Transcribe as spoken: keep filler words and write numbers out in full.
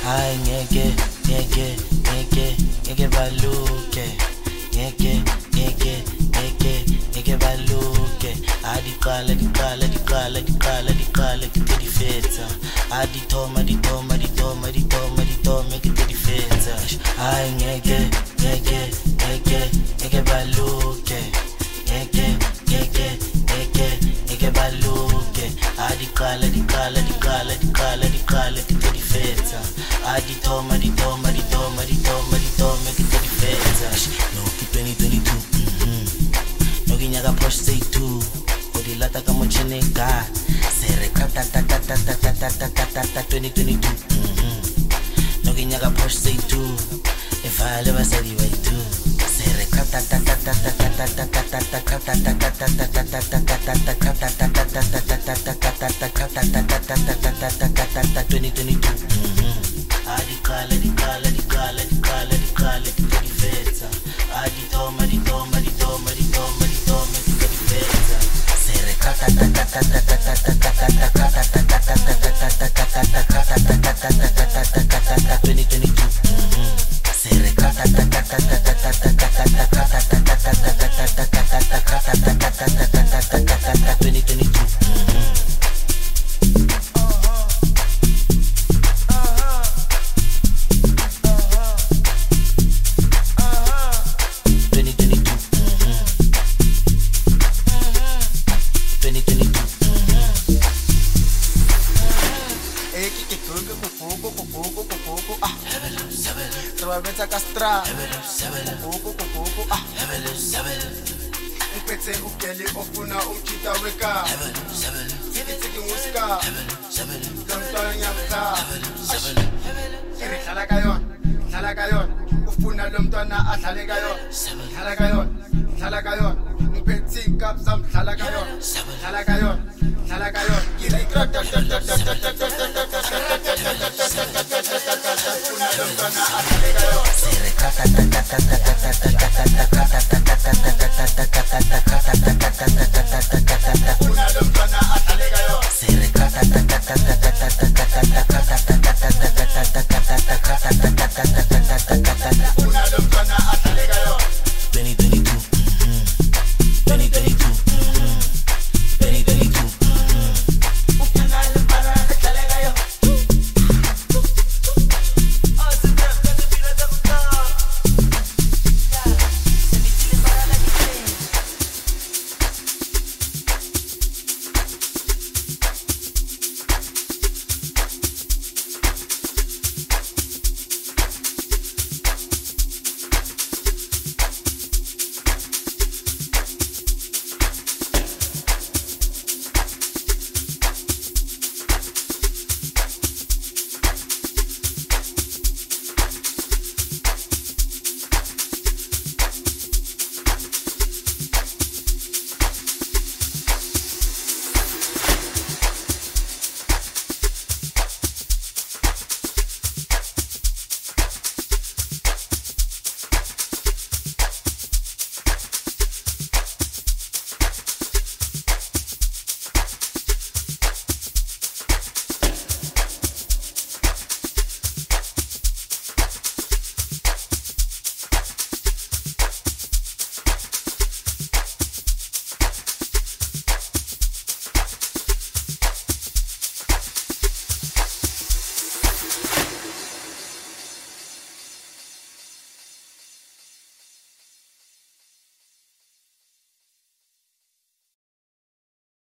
Hayi ngeke ngeke ngeke ngeke baluke ngeke ngeke ngeke ngeke baluke adiqala diqala diqala diqala diqala ke di fetsa adithoma dithoma dithoma dithoma dithoma ke di fetsa hayi ngeke ngeke ngeke ngeke baluke ngeke ngeke ngeke ngeke baluke adiqala diqala diqala diqala diqala ke di fetsa adithoma dithoma dithoma dithoma dithoma ke di fetsa no twenty twenty-two mhm no kinyaka push say two odilata ka mochene ga sere kata ta ta ta ta ta ta ta ta ta twenty twenty-two mhm no kinyaka push say two evale basadi wa two sere kata ta ta ta ta ta ta ta ta ta kata ta ta ta ta ta ta ta ta ta kata ta ta ta ta ta ta ta kata ta kata ta ta ta ta ta ta ta kata ta twenty twenty-two mhm adikala dikala dikala dikala dikala di fetsa adithoma dithoma dithoma dithoma dithoma di fetsa sere kata ta ta ta ta ta ta ta ta kata ta ta ta ta ta ta ta kata ta kata ta ta ta ta ta ta kata ta twenty twenty-two mhm sere kata ta ta ta ta ta ta ta kata ta kata ta ta ta ta ta ta kata ta kata ta ta ta ta ta ta kata ta twenty twenty-two mhm Castra kuku kuku ah upetse ukele ofuna umchita weka tiki tiki musika lomntwana nyamhla iri dlala kayon dlala kayon ufuna lomntwana adlale kayon dlala kayon dlala kayon upetse ikap sam dlala kayon dlala kayon dlala kayon iri krata ta ta ta ta ta ta ta ufuna lomntwana adlale kayon sere kata ta ta ta ta ta